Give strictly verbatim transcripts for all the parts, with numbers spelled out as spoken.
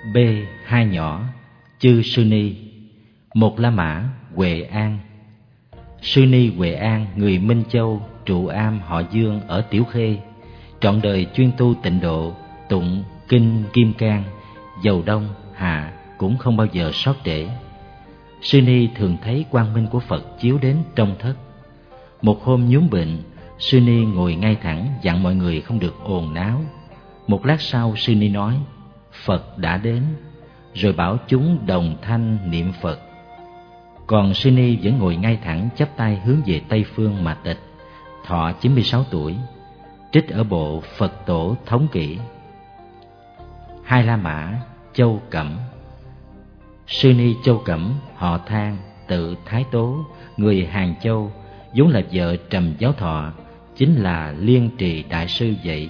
B. Hai nhỏ Chư Sư Ni. Một La Mã Huệ An. Sư Ni Huệ An, người Minh Châu, trụ am họ Dương ở Tiểu Khê, trọn đời chuyên tu tịnh độ, tụng kinh Kim Cang, dầu đông hạ cũng không bao giờ sót trễ. Sư Ni thường thấy quang minh của Phật chiếu đến trong thất. Một hôm nhúm bệnh, Sư Ni ngồi ngay thẳng dặn mọi người không được ồn náo. Một lát sau, Sư Ni nói: Phật đã đến, rồi bảo chúng đồng thanh niệm Phật. Còn Sư Ni vẫn ngồi ngay thẳng, chắp tay hướng về Tây phương mà tịch. Thọ chín mươi sáu tuổi. Trích ở bộ Phật Tổ Thống Kỷ. Hai La Mã Châu Cẩm. Sư Ni Châu Cẩm, họ Thang, tự Thái Tố, người Hàng Châu, vốn là vợ Trầm Giáo Thọ, chính là Liên Trì Đại Sư vậy.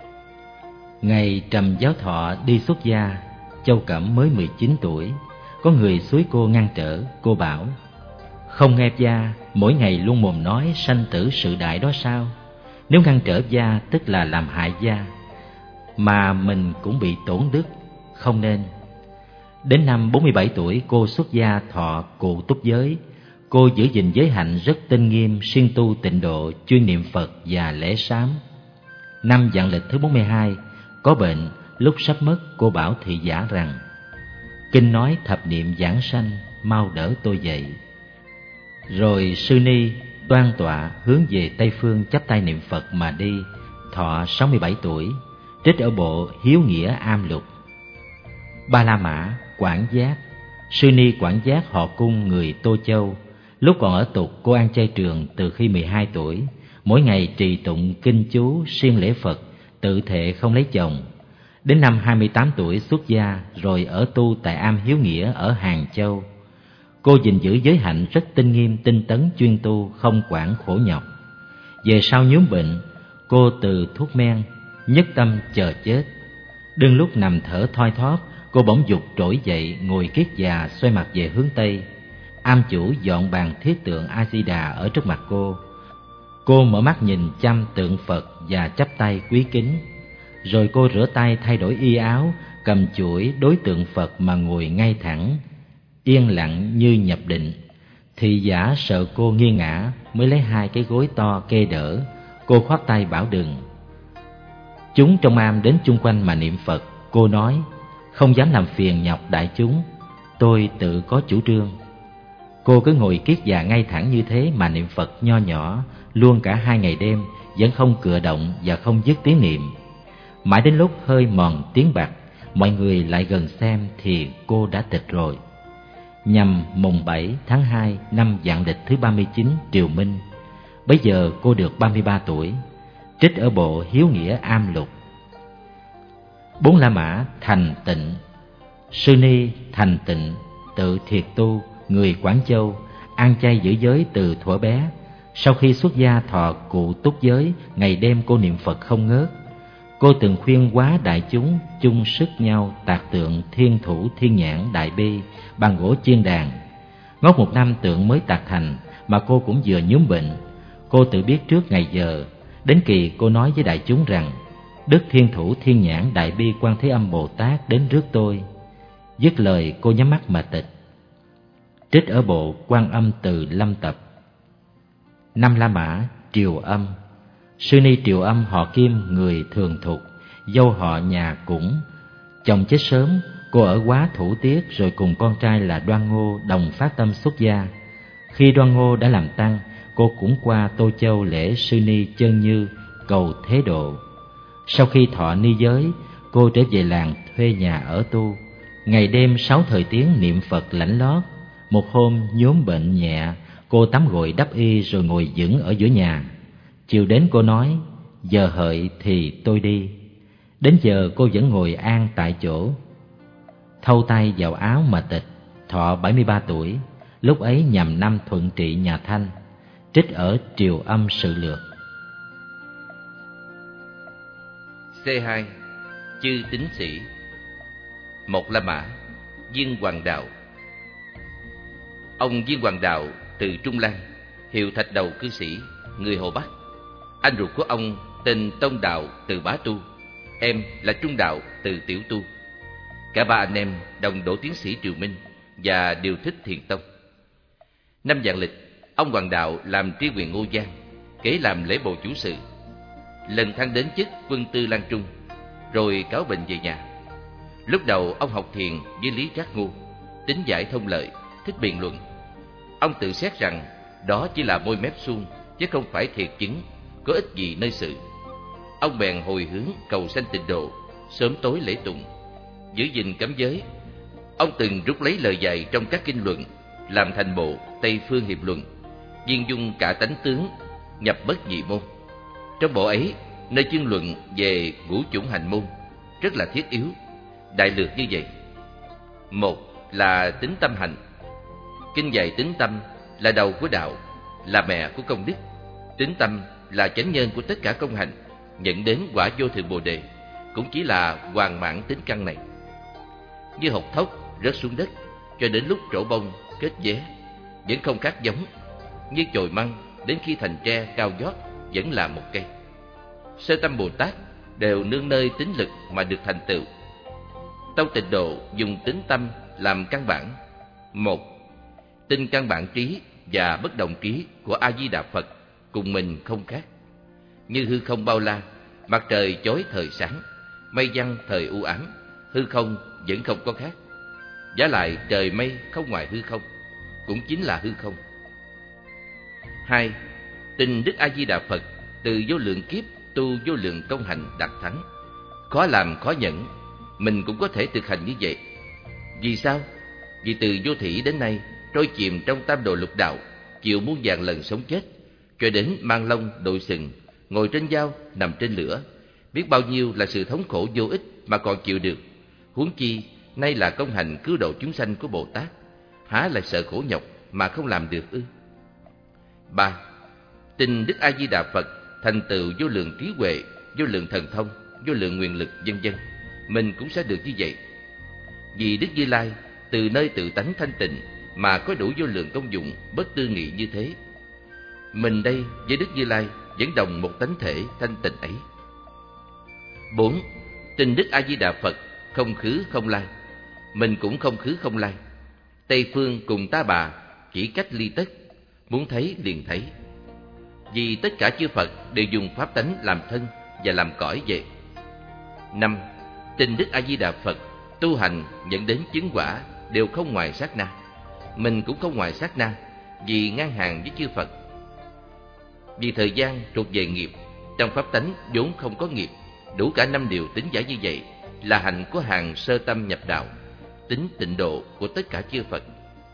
Ngày Trầm Giáo Thọ đi xuất gia, Châu Cẩm mới mười chín tuổi. Có người xúi cô ngăn trở. Cô bảo: Không nghe gia, mỗi ngày luôn mồm nói sanh tử sự đại đó sao? Nếu ngăn trở gia tức là làm hại gia, mà mình cũng bị tổn đức, không nên. Đến năm bốn mươi bảy tuổi, cô xuất gia thọ cụ túc giới. Cô giữ gìn giới hạnh rất tinh nghiêm, siêng tu tịnh độ, chuyên niệm Phật và lễ sám. Năm vạn lịch thứ bốn mươi hai, có bệnh, lúc sắp mất, cô bảo thị giả rằng: Kinh nói thập niệm giảng sanh, mau đỡ tôi dậy. Rồi Sư Ni đoan tọa hướng về Tây phương, chắp tay niệm Phật mà đi. Thọ sáu mươi bảy tuổi. Trích ở bộ Hiếu Nghĩa Am Lục. Ba La Mã Quản Giác. Sư Ni Quản Giác, họ Cung, người Tô Châu. Lúc còn ở Tục, cô ăn chay trường từ khi mười hai tuổi. Mỗi ngày trì tụng kinh chú, siêng lễ Phật, tự thệ không lấy chồng. Đến năm hai mươi tám tuổi xuất gia, rồi ở tu tại am Hiếu Nghĩa ở Hàng Châu. Cô gìn giữ giới hạnh rất tinh nghiêm, tinh tấn, chuyên tu, không quản khổ nhọc. Về sau nhúm bệnh, cô từ thuốc men, nhất tâm chờ chết. Đương lúc nằm thở thoi thóp, cô bỗng dục trỗi dậy, ngồi kiết già, xoay mặt về hướng Tây. Am chủ dọn bàn thiết tượng A Di Đà ở trước mặt cô. Cô mở mắt nhìn chăm tượng Phật và chắp tay quý kính. Rồi cô rửa tay, thay đổi y áo, cầm chuỗi đối tượng Phật mà ngồi ngay thẳng, yên lặng như nhập định. Thị giả sợ cô nghiêng ngã, mới lấy hai cái gối to kê đỡ. Cô khoát tay bảo đừng. Chúng trong am đến chung quanh mà niệm Phật. Cô nói: Không dám làm phiền nhọc đại chúng, tôi tự có chủ trương. Cô cứ ngồi kiết già ngay thẳng như thế mà niệm Phật nho nhỏ, luôn cả hai ngày đêm, vẫn không cựa động và không dứt tiếng niệm. Mãi đến lúc hơi mòn tiếng bạc, mọi người lại gần xem thì cô đã tịch rồi. Nhằm mùng bảy tháng hai năm vạn lịch thứ ba mươi chín Triều Minh. Bấy giờ cô được ba mươi ba tuổi. Trích ở bộ Hiếu Nghĩa Am Lục. Bốn La Mã Thành Tịnh. Sư Ni Thành Tịnh, tự Thiệt Tu, người Quảng Châu, ăn chay giữ giới từ thuở bé. Sau khi xuất gia thọ cụ túc giới, ngày đêm cô niệm Phật không ngớt. Cô từng khuyên hóa đại chúng chung sức nhau tạc tượng Thiên Thủ Thiên Nhãn Đại Bi bằng gỗ chiên đàn. Ngót một năm tượng mới tạc thành mà cô cũng vừa nhúm bệnh. Cô tự biết trước ngày giờ. Đến kỳ cô nói với đại chúng rằng: Đức Thiên Thủ Thiên Nhãn Đại Bi Quan Thế Âm Bồ Tát đến rước tôi. Dứt lời cô nhắm mắt mà tịch. Trích ở bộ Quan Âm Từ Lâm Tập. Năm La Mã Triều Âm. Sư Ni Triều Âm, họ Kim, người Thường Thục, dâu họ nhà Cũng. Chồng chết sớm, cô ở Quá Thủ Tiết, rồi cùng con trai là Đoan Ngô đồng phát tâm xuất gia. Khi Đoan Ngô đã làm tăng, cô cũng qua Tô Châu lễ Sư Ni Chân Như cầu thế độ. Sau khi thọ ni giới, cô trở về làng thuê nhà ở tu. Ngày đêm sáu thời tiếng niệm Phật lãnh lót. Một hôm nhốm bệnh nhẹ, cô tắm gội đắp y rồi ngồi vững ở giữa nhà. Chiều đến cô nói: Giờ hợi thì tôi đi. Đến giờ cô vẫn ngồi an tại chỗ, thâu tay vào áo mà tịch. Thọ bảy mươi ba tuổi. Lúc ấy nhằm năm Thuận Trị nhà Thanh. Trích ở Triều Âm Sự Lược. C hai. Chư Tín Sĩ. Một La Mã Viên Hoàng Đạo. Ông Viên Hoàng Đạo từ Trung Lan, hiệu Thạch Đầu cư sĩ, người Hồ Bắc. Anh ruột của ông tên Tông Đạo từ Bá Tu, em là Trung Đạo từ Tiểu Tu. Cả ba anh em đồng đỗ tiến sĩ Triều Minh và đều thích Thiền Tông. Năm vạn lịch, ông Hoàng Đạo làm tri huyện Ngô Giang, kế làm lễ bộ chủ sự. Lần thăng đến chức quân tư Lan Trung, rồi cáo bệnh về nhà. Lúc đầu ông học thiền với Lý Trác Ngô, tính giải thông lợi, thích biện luận. Ông tự xét rằng đó chỉ là môi mép suông, chứ không phải thiệt chứng, có ích gì nơi sự. Ông bèn hồi hướng cầu sanh tịnh độ, sớm tối lễ tụng, giữ gìn cấm giới. Ông từng rút lấy lời dạy trong các kinh luận, làm thành bộ Tây Phương Hiệp Luận, viên dung cả tánh tướng, nhập bất nhị môn. Trong bộ ấy, nơi chương luận về ngũ chủng hành môn rất là thiết yếu, đại lược như vậy. Một là tính tâm hành. Kinh dạy tính tâm là đầu của đạo, là mẹ của công đức. Tính tâm là chánh nhân của tất cả công hành, nhận đến quả vô thượng bồ đề, cũng chỉ là hoàn mãn tính căn này. Như hột thóc rớt xuống đất, cho đến lúc trổ bông kết vé, vẫn không khác giống. Như chồi măng đến khi thành tre cao vót, vẫn là một cây. Sơ tâm Bồ Tát đều nương nơi tính lực mà được thành tựu. Tông Tịnh Độ dùng tính tâm làm căn bản. Một, tinh căn bản trí và bất động trí của A Di Đà Phật cùng mình không khác. Như hư không bao la, mặt trời chói thời sáng, mây giăng thời u ám, hư không vẫn không có khác. Vả lại trời mây không ngoài hư không, cũng chính là hư không. Hai, tình Đức A Di Đà Phật từ vô lượng kiếp tu vô lượng công hành đạt thắng. Khó làm khó nhẫn, mình cũng có thể thực hành như vậy. Vì sao? Vì từ vô thủy đến nay trôi chìm trong tam đồ lục đạo, chịu muôn vàn lần sống chết, cho đến mang lông đội sừng, ngồi trên dao, nằm trên lửa, biết bao nhiêu là sự thống khổ vô ích mà còn chịu được. Huống chi nay là công hành cứu độ chúng sanh của Bồ Tát, há lại sợ khổ nhọc mà không làm được ư? Ba, tin Đức A Di Đà Phật thành tựu vô lượng trí huệ, vô lượng thần thông, vô lượng nguyện lực, vân vân, mình cũng sẽ được như vậy. Vì Đức Như Lai từ nơi tự tánh thanh tịnh mà có đủ vô lượng công dụng bất tư nghị như thế. Mình đây với Đức Như Lai vẫn đồng một tánh thể thanh tịnh ấy. Bốn, tin Đức A Di Đà Phật không khứ không lai, mình cũng không khứ không lai. Tây phương cùng Ta Bà chỉ cách ly tất, muốn thấy liền thấy. Vì tất cả chư Phật đều dùng pháp tánh làm thân và làm cõi vậy. Năm, tin Đức A Di Đà Phật tu hành dẫn đến chứng quả đều không ngoài sát na, mình cũng không ngoài sát na, vì ngang hàng với chư Phật. Vì thời gian thuộc về nghiệp, trong pháp tánh vốn không có nghiệp, đủ cả năm điều tính giải như vậy là hạnh của hàng sơ tâm nhập đạo, tính tịnh độ của tất cả chư Phật.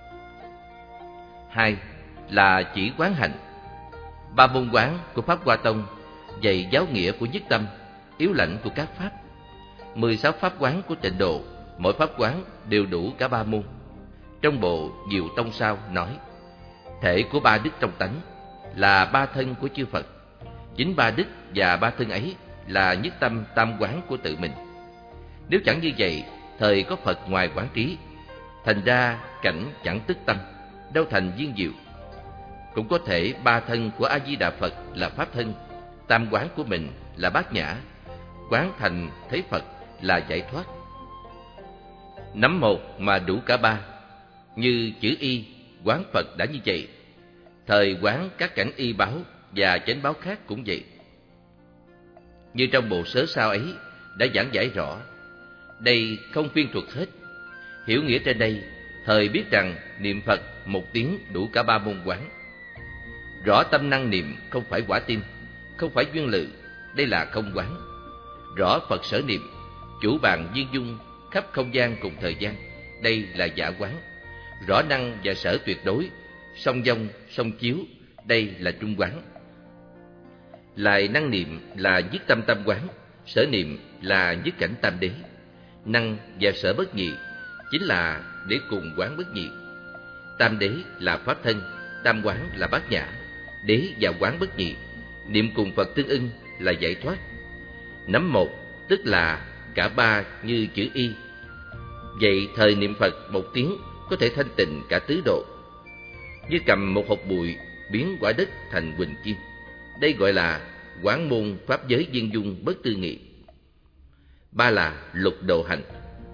Hai là chỉ quán hạnh. Ba môn quán của Pháp Hoa Tông dạy giáo nghĩa của nhất tâm, yếu lãnh của các pháp. Mười sáu pháp quán của tịnh độ, mỗi pháp quán đều đủ cả ba môn. Trong bộ Diệu Tông Sao nói, thể của ba đức trong tánh là ba thân của chư Phật. Chính ba đức và ba thân ấy là nhất tâm tam quán của tự mình. Nếu chẳng như vậy, thời có Phật ngoài quán trí, thành ra cảnh chẳng tức tâm, đâu thành viên diệu. Cũng có thể ba thân của A Di Đà Phật là pháp thân, tam quán của mình là bát nhã, quán thành thấy Phật là giải thoát. Nắm một mà đủ cả ba, như chữ y quán Phật đã như vậy, thời quán các cảnh y báo và chánh báo khác cũng vậy. Như trong bộ Sớ Sao ấy đã giảng giải rõ, đây không phiên thuật hết. Hiểu nghĩa trên đây, thời biết rằng niệm Phật một tiếng đủ cả ba môn quán. Rõ tâm năng niệm không phải quả tim, không phải duyên lự, đây là không quán. Rõ Phật sở niệm, chủ bàn viên dung khắp không gian cùng thời gian, đây là giả quán. Rõ năng và sở tuyệt đối, song dông, song chiếu, đây là trung quán. Lại năng niệm là nhất tâm tam quán, sở niệm là nhất cảnh tam đế. Năng và sở bất nhị chính là để cùng quán bất nhị. Tam đế là pháp thân, tam quán là bát nhã, đế và quán bất nhị, niệm cùng Phật tương ưng là giải thoát. Nắm một tức là cả ba như chữ y. Vậy thời niệm Phật một tiếng có thể thanh tịnh cả tứ độ. Như cầm một hột bụi biến quả đất thành huỳnh kim, đây gọi là quán môn pháp giới viên dung bất tư nghị. Ba là lục độ hành.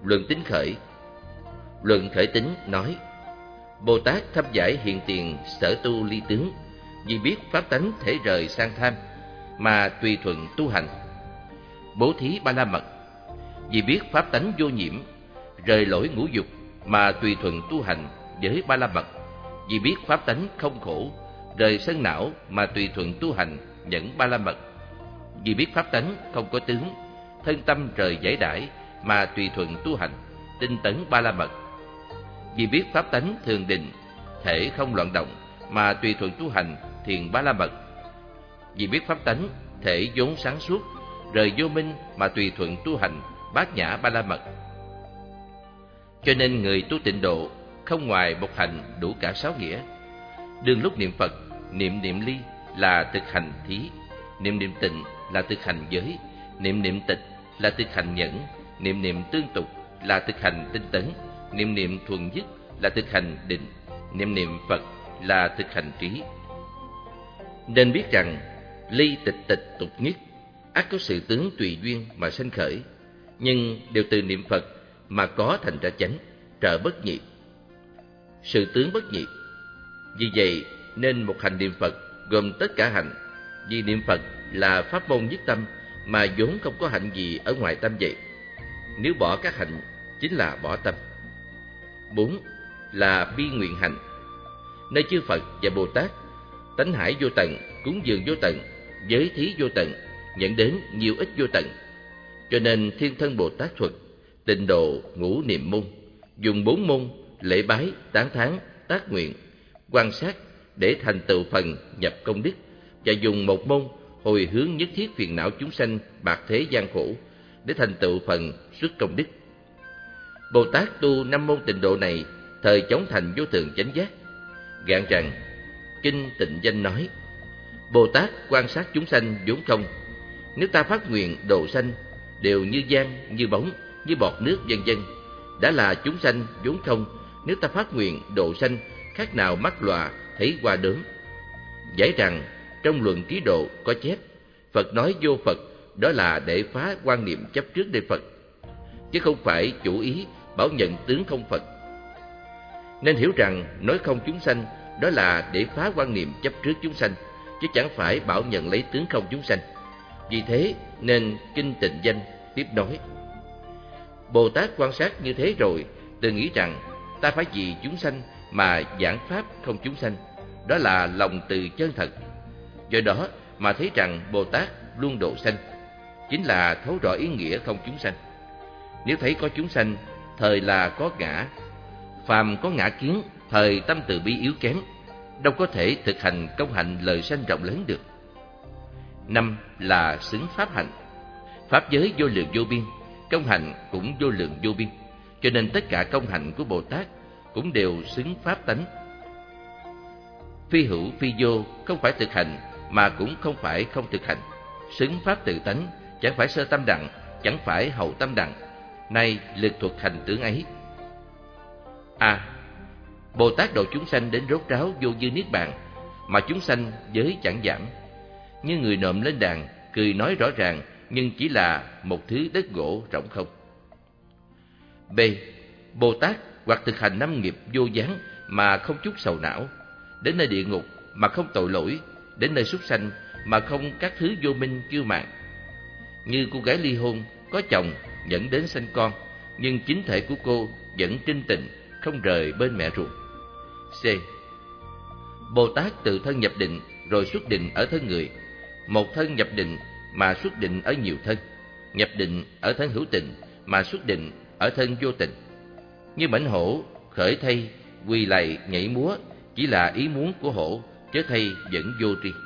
Luận tính khởi. Luận khởi tính nói: Bồ Tát thâm giải hiện tiền sở tu ly tướng, vì biết pháp tánh thể rời sang tham, mà tùy thuận tu hành. Bố thí ba la mật, vì biết pháp tánh vô nhiễm, rời lỗi ngũ dục, mà tùy thuận tu hành với ba la mật. Vì biết pháp tánh không khổ, rời sân não, mà tùy thuận tu hành nhẫn ba la mật. Vì biết pháp tánh không có tướng, thân tâm rời giải đãi, mà tùy thuận tu hành tinh tấn ba la mật. Vì biết pháp tánh thường định, thể không loạn động, mà tùy thuận tu hành thiền ba la mật. Vì biết pháp tánh thể vốn sáng suốt, rời vô minh, mà tùy thuận tu hành bát nhã ba la mật. Cho nên người tu tịnh độ không ngoài một hành đủ cả sáu nghĩa. Đương lúc niệm Phật, niệm niệm ly là thực hành thí, niệm niệm tịnh là thực hành giới, niệm niệm tịch là thực hành nhẫn, niệm niệm tương tục là thực hành tinh tấn, niệm niệm thuần dứt là thực hành định, niệm niệm Phật là thực hành trí. Nên biết rằng ly tịch tịch tục nhất ắt có sự tướng tùy duyên mà sanh khởi, nhưng đều từ niệm Phật mà có thành ra chánh, trợ bất nhị. Sự tướng bất nhị. Vì vậy nên một hành niệm Phật gồm tất cả hạnh, vì niệm Phật là pháp môn nhất tâm, mà vốn không có hạnh gì ở ngoài tâm vậy. Nếu bỏ các hạnh chính là bỏ tâm. Bốn là bi nguyện hành. Nơi chư Phật và Bồ Tát, tánh hải vô tận, cúng dường vô tận, giới thí vô tận, nhận đến nhiều ích vô tận. Cho nên Thiên Thân Bồ Tát thuật tịnh độ ngũ niệm môn, dùng bốn môn lễ bái, tán thán, tác nguyện, quan sát để thành tựu phần nhập công đức, và dùng một môn hồi hướng nhất thiết phiền não chúng sanh bạc thế gian khổ để thành tựu phần xuất công đức. Bồ Tát tu năm môn tịnh độ này thời chóng thành vô thượng chánh giác. Gạn rằng kinh Tịnh Danh nói: Bồ Tát quan sát chúng sanh vốn không, nếu ta phát nguyện độ sanh đều như giang, như bóng, như bọt nước, vân vân. Đã là chúng sanh vốn không, nếu ta phát nguyện độ sanh khác nào mắc lòa thấy hoa đốm. Giải rằng trong luận Trí Độ có chép, Phật nói vô Phật đó là để phá quan niệm chấp trước nơi Phật, chứ không phải chủ ý bảo nhận tướng không Phật. Nên hiểu rằng nói không chúng sanh đó là để phá quan niệm chấp trước chúng sanh, chứ chẳng phải bảo nhận lấy tướng không chúng sanh. Vì thế nên kinh Tịnh Danh tiếp nói: Bồ Tát quan sát như thế rồi, tự nghĩ rằng ta phải vì chúng sanh mà giảng pháp không chúng sanh, đó là lòng từ chân thật. Do đó mà thấy rằng Bồ Tát luôn độ sanh, chính là thấu rõ ý nghĩa không chúng sanh. Nếu thấy có chúng sanh, thời là có ngã, phàm có ngã kiến, thời tâm từ bi yếu kém, đâu có thể thực hành công hạnh lời sanh rộng lớn được. Năm là xứng pháp hạnh. Pháp giới vô lượng vô biên, công hạnh cũng vô lượng vô biên, cho nên tất cả công hạnh của Bồ Tát cũng đều xứng pháp tánh. Phi hữu phi vô, không phải thực hành mà cũng không phải không thực hành, xứng pháp tự tánh, chẳng phải sơ tâm đặng, chẳng phải hậu tâm đặng, nay lực thuật hành tướng ấy. A. À, Bồ Tát độ chúng sanh đến rốt ráo vô dư niết bàn, mà chúng sanh giới chẳng giảm, như người nộm lên đàn cười nói rõ ràng, nhưng chỉ là một thứ đất gỗ rỗng không. B. Bồ Tát hoặc thực hành năm nghiệp vô gián mà không chút sầu não, đến nơi địa ngục mà không tội lỗi, đến nơi súc sanh mà không các thứ vô minh kiêu mạn. Như cô gái ly hôn có chồng dẫn đến sanh con, nhưng chính thể của cô vẫn trinh tịnh, không rời bên mẹ ruột. C. Bồ Tát tự thân nhập định rồi xuất định ở thân người, một thân nhập định mà xuất định ở nhiều thân, nhập định ở thân hữu tình mà xuất định ở thân vô tình. Như mãnh hổ khởi thay quỳ lạy nhảy múa chỉ là ý muốn của hổ, chớ thay vẫn vô tri.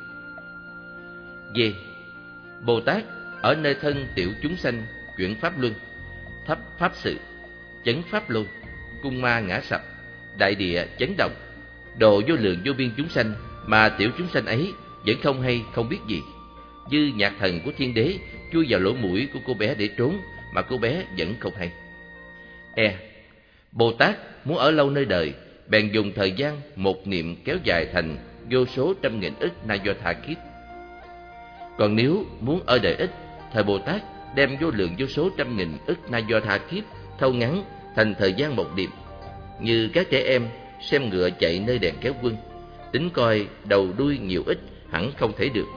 D. Bồ Tát ở nơi thân tiểu chúng sanh chuyển pháp luân, thấp pháp sự, chấn pháp lôi, cung ma ngã sập, đại địa chấn động, độ vô lượng vô biên chúng sanh, mà tiểu chúng sanh ấy vẫn không hay không biết gì. Dư nhạc thần của thiên đế chui vào lỗ mũi của cô bé để trốn, mà cô bé vẫn không hay. E. Bồ Tát muốn ở lâu nơi đời, bèn dùng thời gian một niệm kéo dài thành vô số trăm nghìn ức na do tha kiếp. Còn nếu muốn ở đời ít, thời Bồ Tát đem vô lượng vô số trăm nghìn ức na do tha kiếp thâu ngắn thành thời gian một niệm, như các trẻ em xem ngựa chạy nơi đèn kéo quân, tính coi đầu đuôi nhiều ít hẳn không thể được.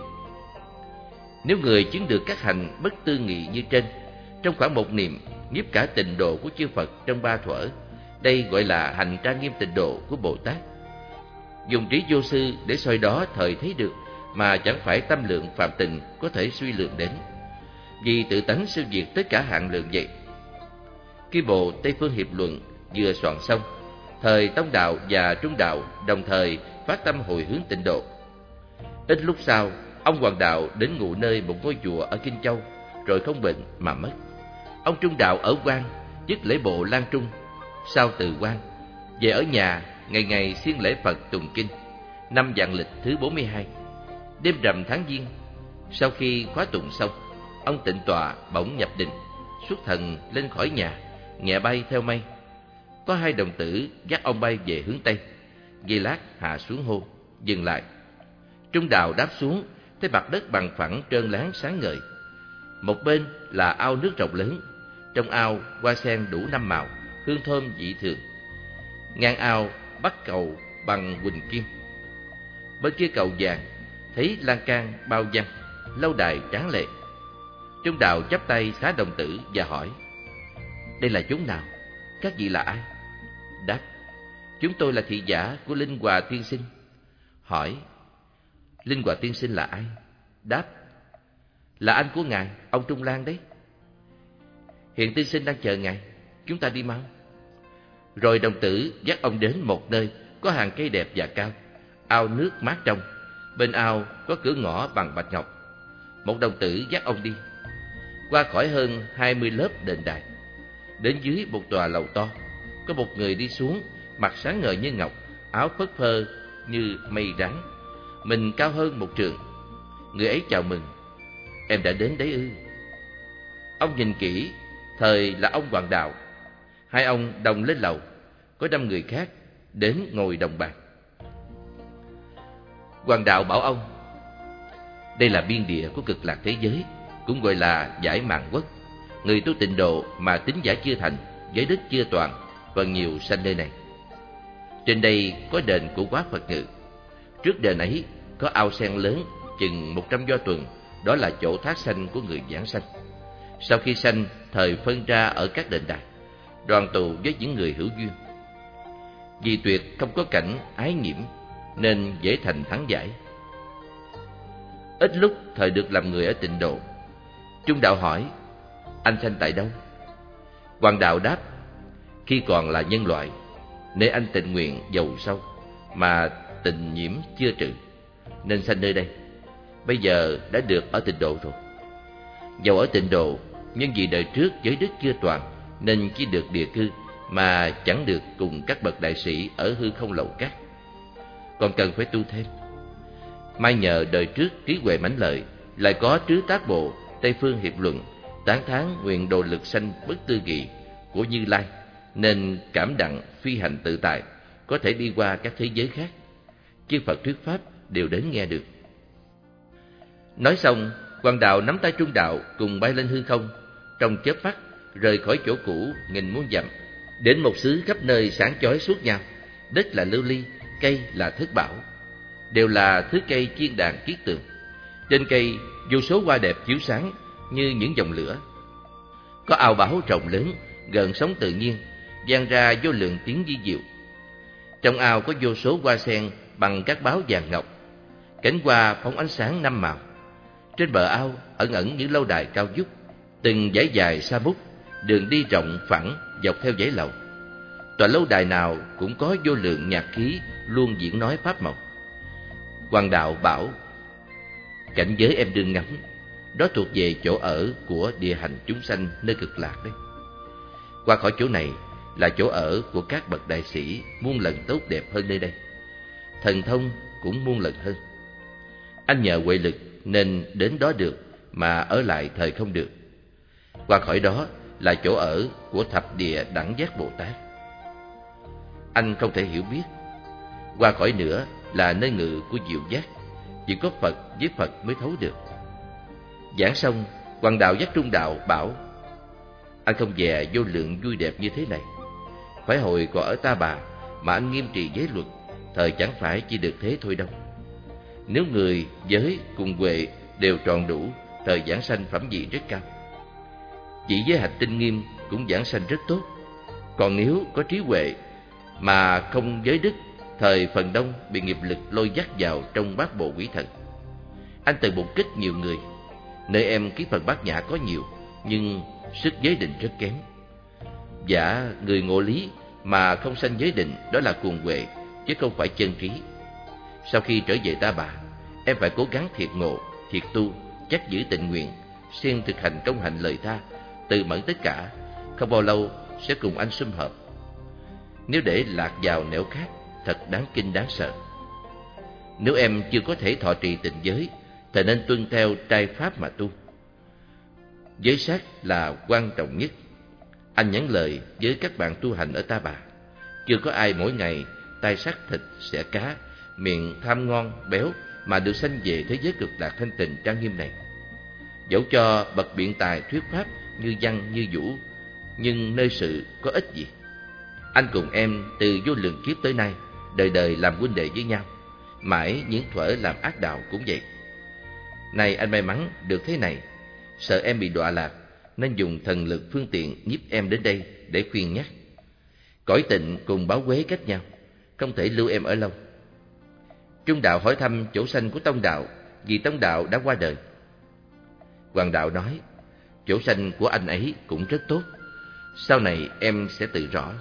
Nếu người chứng được các hành bất tư nghị như trên, trong khoảng một niệm nhiếp cả tịnh độ của chư Phật trong ba thuở, đây gọi là hành trang nghiêm tịnh độ của Bồ Tát. Dùng trí vô sư để soi đó thời thấy được, mà chẳng phải tâm lượng phạm tình có thể suy lượng đến, vì tự tánh siêu diệt tất cả hạng lượng vậy. Khi bộ Tây Phương Hiệp Luận vừa soạn xong, thời Tông đạo và Trung đạo đồng thời phát tâm hồi hướng tịnh độ. Ít lúc sau, ông Hoàng đạo đến ngụ nơi một ngôi chùa ở Kinh Châu, rồi không bệnh mà mất. Ông Trung đạo ở Quan dứt lễ bộ Lan Trung, sau từ Quan về ở nhà, ngày ngày siêng lễ Phật tụng kinh. Năm vạn lịch thứ bốn mươi hai, đêm rằm tháng Giêng, sau khi khóa tụng xong, ông tịnh tọa bỗng nhập định, xuất thần lên khỏi nhà, nhẹ bay theo mây. Có hai đồng tử dắt ông bay về hướng Tây. Giây lát hạ xuống hô, dừng lại. Trung đạo đáp xuống, thấy mặt đất bằng phẳng trơn láng sáng ngời. Một bên là ao nước rộng lớn, trong ao hoa sen đủ năm màu, hương thơm dị thường. Ngang ao bắt cầu bằng quỳnh kim. Bên kia cầu vàng thấy lan can bao văn, lâu đài tráng lệ. Trung đạo chắp tay xá đồng tử và hỏi: đây là chốn nào? Các vị là ai? Đáp: chúng tôi là thị giả của Linh Hòa tiên sinh. Hỏi: Linh Hòa tiên sinh là ai? Đáp: là anh của ngài, ông Trung Lan đấy. Hiện tiên sinh đang chờ ngài, chúng ta đi mau. Rồi đồng tử dắt ông đến một nơi có hàng cây đẹp và cao, ao nước mát trong. Bên ao có cửa ngõ bằng bạch ngọc. Một đồng tử dắt ông đi qua khỏi hơn hai mươi lớp đền đài, đến dưới một tòa lầu to. Có một người đi xuống, mặt sáng ngời như ngọc, áo phất phơ như mây rắn, mình cao hơn một trượng. Người ấy chào mừng: em đã đến đấy ư? Ông nhìn kỹ, thời là ông Hoàng đạo. Hai ông đồng lên lầu, có năm người khác đến ngồi đồng bàn. Hoàng đạo bảo ông: đây là biên địa của cực lạc thế giới, cũng gọi là giải mạng quốc. Người tu tịnh độ mà tính giả chưa thành, giới đức chưa toàn, phần nhiều sanh nơi này. Trên đây có đền của Quá Phật ngự. Trước đền ấy có ao sen lớn chừng một trăm do tuần, đó là chỗ thác sanh của người giảng sanh. Sau khi sanh, thời phân ra ở các đền đài, đoàn tụ với những người hữu duyên. Vì tuyệt không có cảnh ái nhiễm, nên dễ thành thắng giải. Ít lúc thời được làm người ở tịnh độ. Trung đạo hỏi: anh sanh tại đâu? Hoàng đạo đáp: khi còn là nhân loại, nơi anh tịnh nguyện dầu sâu, mà tình nhiễm chưa trừ, nên sanh nơi đây. Bây giờ đã được ở tịnh độ rồi. Dầu ở tịnh độ, nhưng vì đời trước giới đức chưa toàn, nên chỉ được địa cư, mà chẳng được cùng các bậc đại sĩ ở hư không lậu cát. Còn cần phải tu thêm. May nhờ đời trước trí huệ mãnh lợi, lại có trứ tác bộ Tây Phương Hiệp Luận tán thán nguyện độ lực sanh bất tư nghị của Như Lai, nên cảm đặng phi hành tự tại, có thể đi qua các thế giới khác. Chư Phật thuyết pháp đều đến nghe được. Nói xong, Hoàng đạo nắm tay Trung đạo cùng bay lên hư không, trong chớp mắt rời khỏi chỗ cũ nghìn muôn dặm, đến một xứ khắp nơi sáng chói suốt nhau. Đất là lưu ly, cây là thất bảo, đều là thứ cây chiên đàn kiết tường. Trên cây vô số hoa đẹp chiếu sáng như những dòng lửa. Có ao bão rộng lớn, gần sóng tự nhiên, vang ra vô lượng tiếng vi diệu. Trong ao có vô số hoa sen bằng các báo vàng ngọc, cánh hoa phóng ánh sáng năm màu. Trên bờ ao ẩn ẩn những lâu đài cao vút, từng dãy dài xa mút, đường đi rộng phẳng dọc theo dãy lầu. Tòa lâu đài nào cũng có vô lượng nhạc khí luôn diễn nói pháp mộc. Hoàng đạo bảo: cảnh giới em đương ngắm, đó thuộc về chỗ ở của địa hành chúng sanh nơi cực lạc đấy. Qua khỏi chỗ này là chỗ ở của các bậc đại sĩ muôn lần tốt đẹp hơn nơi đây, thần thông cũng muôn lần hơn. Anh nhờ huệ lực nên đến đó được, mà ở lại thời không được. Qua khỏi đó là chỗ ở của thập địa đẳng giác Bồ Tát. Anh không thể hiểu biết. Qua khỏi nữa là nơi ngự của diệu giác, chỉ có Phật với Phật mới thấu được. Giảng xong, Hoàng đạo dắt Trung đạo bảo: Anh không dè vô lượng vui đẹp như thế này. Phải hồi còn ở Ta Bà mà anh nghiêm trì giới luật, thời chẳng phải chỉ được thế thôi đâu. Nếu người, giới cùng huệ đều tròn đủ, thời giảng sanh phẩm vị rất cao. Chỉ giới hạnh tinh nghiêm cũng giảng sanh rất tốt. Còn nếu có trí huệ mà không giới đức, thời phần đông bị nghiệp lực lôi dắt vào trong bát bộ quỷ thần. Anh từng mục kích nhiều người, nơi em kiến phần bát nhã có nhiều, nhưng sức giới định rất kém. Dạ, người ngộ lý mà không sanh giới định đó là cuồng huệ, chứ không phải chân trí. Sau khi trở về Ta Bà, em phải cố gắng thiệt ngộ, thiệt tu, chắc giữ tịnh nguyện, siêng thực hành công hạnh lời tha, từ mẫn tất cả, không bao lâu sẽ cùng anh sum hợp. Nếu để lạc vào nẻo khác, thật đáng kinh đáng sợ. Nếu em chưa có thể thọ trì tịnh giới, thì nên tuân theo trai pháp mà tu. Giới sát là quan trọng nhất. Anh nhắn lời với các bạn tu hành ở Ta Bà, chưa có ai mỗi ngày tay sát thịt xẻ cá, miệng tham ngon béo mà được sanh về thế giới cực lạc thanh tịnh trang nghiêm này. Dẫu cho bậc biện tài thuyết pháp như Văn như Vũ, nhưng nơi sự có ích gì. Anh cùng em từ vô lượng kiếp tới nay, đời đời làm huynh đệ với nhau, mãi những thuở làm ác đạo cũng vậy. Nay anh may mắn được thế này, sợ em bị đọa lạc, nên dùng thần lực phương tiện nhiếp em đến đây để khuyên nhắc. Cõi tịnh cùng báo quế cách nhau, không thể lưu em ở lâu. Trung đạo hỏi thăm chỗ sanh của Tông đạo, vì Tông đạo đã qua đời. Hoàng đạo nói, chỗ sanh của anh ấy cũng rất tốt, sau này em sẽ tự rõ.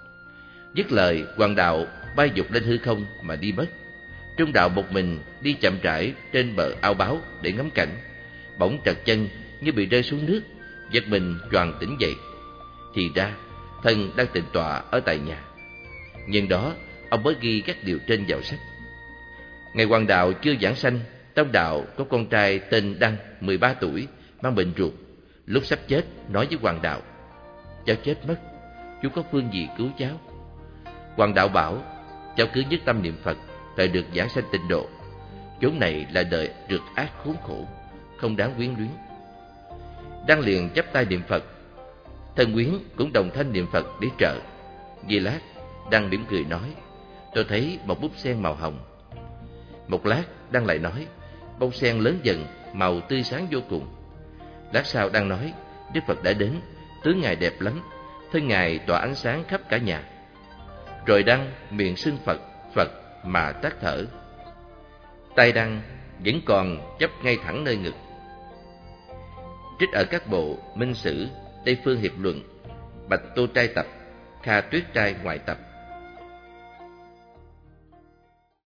Dứt lời, Hoàng đạo bay vụt lên hư không mà đi mất. Trung đạo một mình đi chậm rãi trên bờ ao báo để ngắm cảnh, bỗng trật chân như bị rơi xuống nước, giật mình choàng tỉnh dậy. Thì ra thân đang tịnh tọa ở tại nhà. Nhưng đó ông mới ghi các điều trên vào sách. Ngày Hoàng đạo chưa giảng sanh, Tông đạo có con trai tên Đăng, mười ba tuổi, mang bệnh ruột. Lúc sắp chết nói với Hoàng đạo, cháu chết mất, chú có phương gì cứu cháu? Hoàng đạo bảo, cháu cứ nhất tâm niệm Phật, thời được giảng sanh tịnh độ. Chốn này là đời rượt ác khốn khổ, không đáng quyến luyến. Đăng liền chắp tay niệm Phật. Thân quyến cũng đồng thanh niệm Phật để trợ. Giây lát, Đăng mỉm cười nói, tôi thấy một búp sen màu hồng. Một lát, Đăng lại nói, bông sen lớn dần, màu tươi sáng vô cùng. Lát sau Đăng nói, Đức Phật đã đến, tướng Ngài đẹp lắm, thân Ngài tỏa ánh sáng khắp cả nhà. Rồi Đăng miệng xưng Phật, Phật mà tắt thở. Tay Đăng vẫn còn chắp ngay thẳng nơi ngực. Trích ở các bộ Minh Sử, Tây Phương Hiệp Luận, Bạch Tô Trai tập, Kha Tuyết Trai ngoại tập.